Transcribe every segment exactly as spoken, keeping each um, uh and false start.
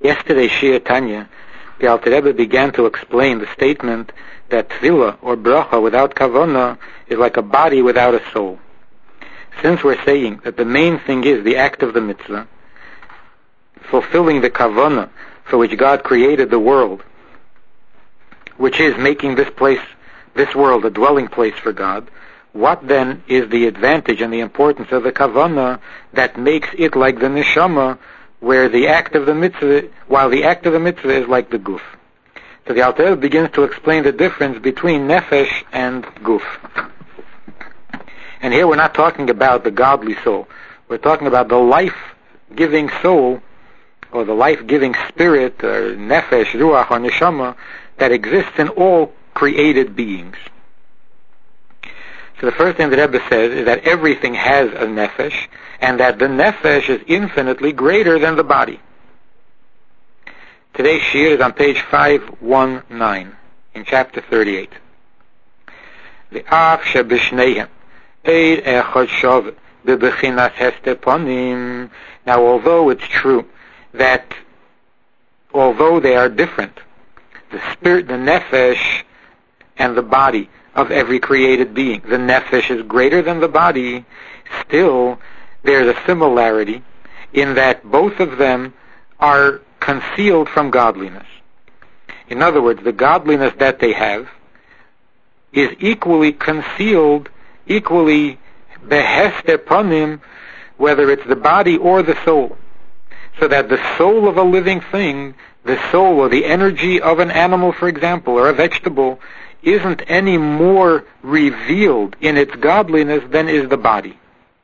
Yesterday's Shir Tanya, the Alter Rebbe began to explain the statement that tefillah or bracha without kavanah is like a body without a soul. Since we're saying that the main thing is the act of the mitzvah, fulfilling the kavanah for which God created the world, which is making this place, this world, a dwelling place for God, what then is the advantage and the importance of the kavanah that makes it like the neshama, where the act of the mitzvah, while the act of the mitzvah is like the guf? So the Alter Rebbe begins to explain the difference between nefesh and guf. And here we're not talking about the godly soul. We're talking about the life-giving soul, or the life-giving spirit, or nefesh, ruach, or neshama, that exists in all created beings. So the first thing that Rebbe says is that everything has a nefesh, and that the nefesh is infinitely greater than the body. Today's shir is on page five nineteen, in chapter thirty-eight. The af shebishneihem eid echad shav bebechinas hester panim. Now, although it's true that although they are different, the spirit, the nefesh, and the body of every created being, the nefesh is greater than the body, still there's a similarity in that both of them are concealed from godliness. In other words, the godliness that they have is equally concealed, equally behester panim, whether it's the body or the soul. So that the soul of a living thing, the soul or the energy of an animal, for example, or a vegetable, isn't any more revealed in its godliness than is the body.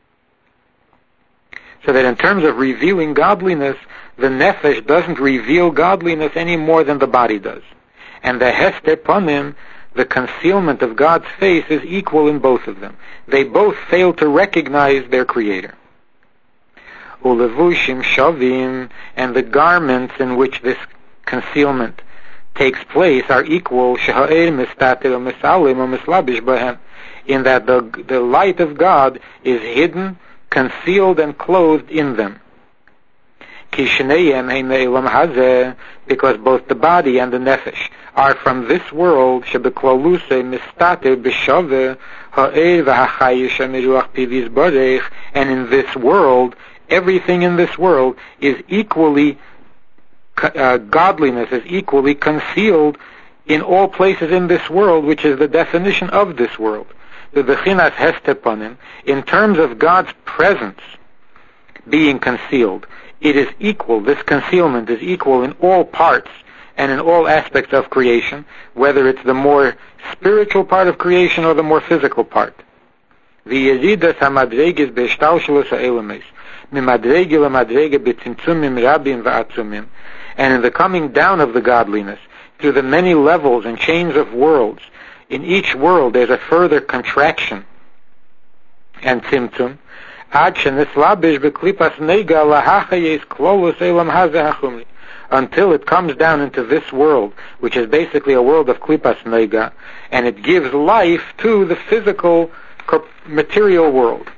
So that in terms of revealing godliness, the nefesh doesn't reveal godliness any more than the body does. And the hester panim, the concealment of God's face, is equal in both of them. They both fail to recognize their Creator. Ulevushim shavim, and the garments in which this concealment takes place are equal, sheha'er mistatir or misalim or mislabish bahem, in that the, the light of God is hidden, concealed, and clothed in them. Kishneyem heime'ilam hazeh, because both the body and the nefesh are from this world, shebeklaluse mistatir b'shaveh ha'er v'hachayish amiruach pivis barech, and in this world, everything in this world is equally, uh, godliness is equally concealed in all places in this world, which is the definition of this world. The bechinas hester panim, in terms of God's presence being concealed, it is equal, this concealment is equal in all parts and in all aspects of creation, whether it's the more spiritual part of creation or the more physical part. The yeridas hamadreges beishtalshelos ha'elames, mimadrege lamadrege betzimtzumim rabim va'atzumim, and in the coming down of the godliness through the many levels and chains of worlds, in each world there's a further contraction and tzimtzum, ad shenislabish beklipas nega lahachayes klolos elam hazeh hachumri, until it comes down into this world, which is basically a world of klipas nega, and it gives life to the physical, material world.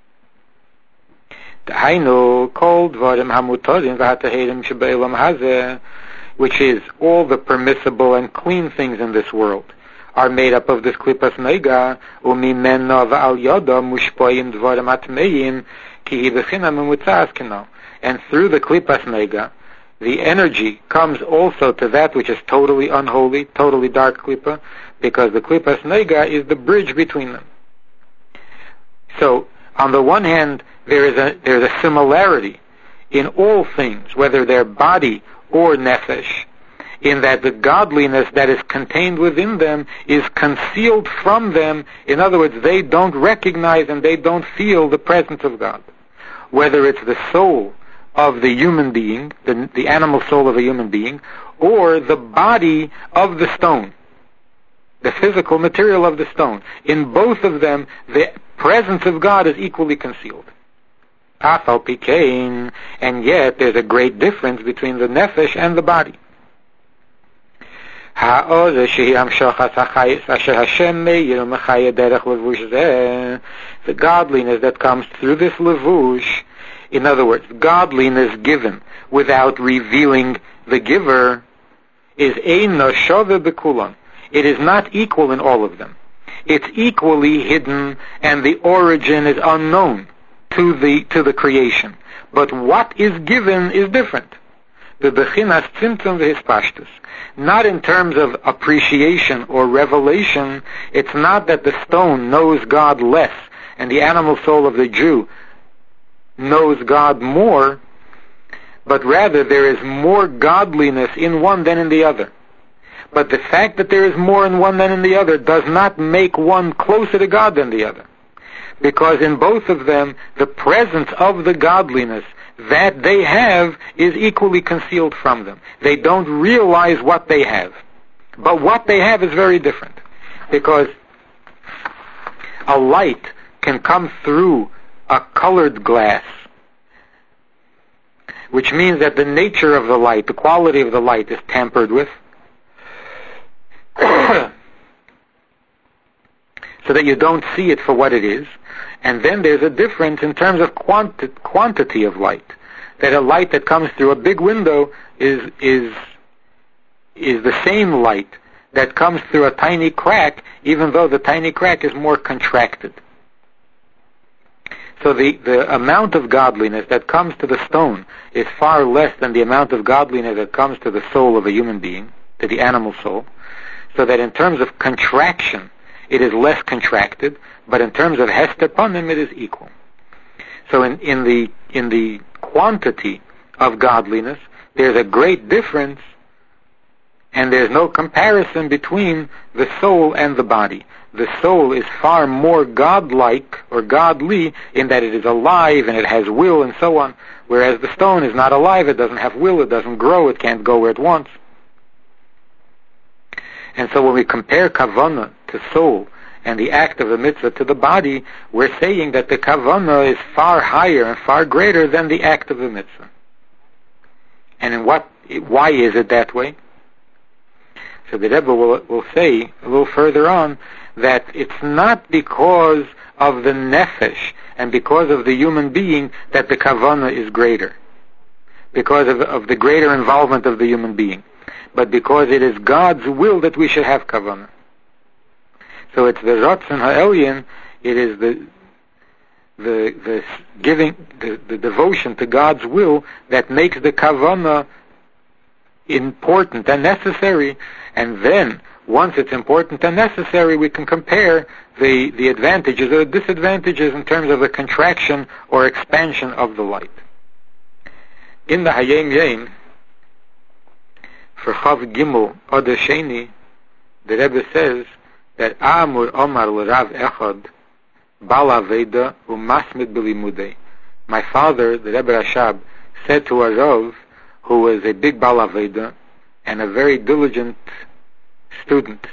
Dahainu kol dvarim hamutarim v'hatahirim shebe'elam hazeh, which is all the permissible and clean things in this world are made up of this klipas nega, umimena v'al yoda mushpoyim dvarim atmeim ki hi b'china memutzas kenal, and through the klipas nega, the energy comes also to that which is totally unholy, totally dark klipa, because the klipas nega is the bridge between them. So, on the one hand, there is a there is a similarity in all things, whether they're body or nefesh, in that the godliness that is contained within them is concealed from them. In other words, they don't recognize and they don't feel the presence of God. Whether it's the soul of the human being, the, the animal soul of a human being, or the body of the stone, the physical material of the stone. In both of them, the presence of God is equally concealed. Afal pikein, and yet there's a great difference between the nefesh and the body. The godliness that comes through this levush, in other words, godliness given without revealing the giver, is eino shove bekulan. It is not equal in all of them. It's equally hidden, and the origin is unknown to the to the creation. But what is given is different. The bechinas tzimtzum v'hispashtus. Not in terms of appreciation or revelation. It's not that the stone knows God less, and the animal soul of the Jew knows God more, but rather there is more godliness in one than in the other. But the fact that there is more in one than in the other does not make one closer to God than the other. Because in both of them, the presence of the godliness that they have is equally concealed from them. They don't realize what they have. But what they have is very different. Because a light can come through a colored glass, which means that the nature of the light, the quality of the light, is tampered with, so that you don't see it for what it is. And then there's a difference in terms of quanti- quantity of light. That a light that comes through a big window is is is the same light that comes through a tiny crack, even though the tiny crack is more contracted. So the, the amount of godliness that comes to the stone is far less than the amount of godliness that comes to the soul of a human being, to the animal soul. So that in terms of contraction, it is less contracted, but in terms of hester panim, it is equal. So in, in the in the quantity of godliness, there's a great difference, and there's no comparison between the soul and the body. The soul is far more godlike or godly in that it is alive and it has will and so on, whereas the stone is not alive, it doesn't have will, it doesn't grow, it can't go where it wants. And so when we compare kavanah to soul and the act of the mitzvah to the body, we're saying that the kavanah is far higher and far greater than the act of the mitzvah. And in what, why is it that way? So the Rebbe will, will say a little further on that it's not because of the nefesh and because of the human being that the kavanah is greater, because of, of the greater involvement of the human being, but because it is God's will that we should have kavanah. So it's the Ratzon Ha'elyon, it is the the the giving the, the devotion to God's will that makes the kavanah important and necessary, and then once it's important and necessary, we can compare the, the advantages or the disadvantages in terms of the contraction or expansion of the light. In the Hayom Yom, for Chav Gimel Oder Sheni, the Rebbe says that Amur Omar l'Rav Echad Bal Aveda u'Masmid B'Limudei. My father, the Rebbe Rashab, said to a Rav who was a big Bal Aveda and a very diligent student.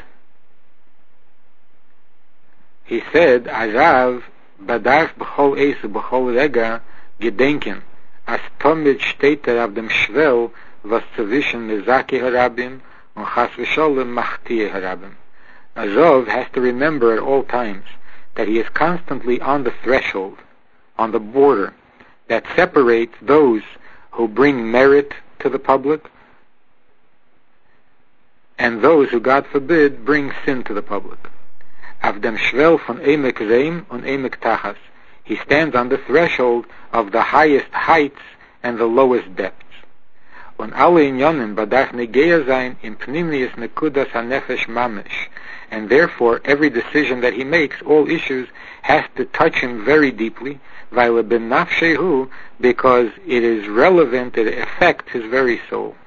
He said, Arav badarf b'chol eis b'chol rega gedenken as tomid steht er auf dem Schwell was zwischen Mezaki harabim und chas v'sholem machtiye harabim. Arav has to remember at all times that he is constantly on the threshold, on the border that separates those who bring merit to the public and those who, God forbid, bring sin to the public. Auf dem Schwell von Emek Reim und Emek Tachas. He stands on the threshold of the highest heights and the lowest depths. Und alle Inyanim badach negeya sein im pnimnius nekudas hanefesh mamesh. And therefore, every decision that he makes, all issues, has to touch him very deeply, weil ben nafshehu, because it is relevant, it affects his very soul.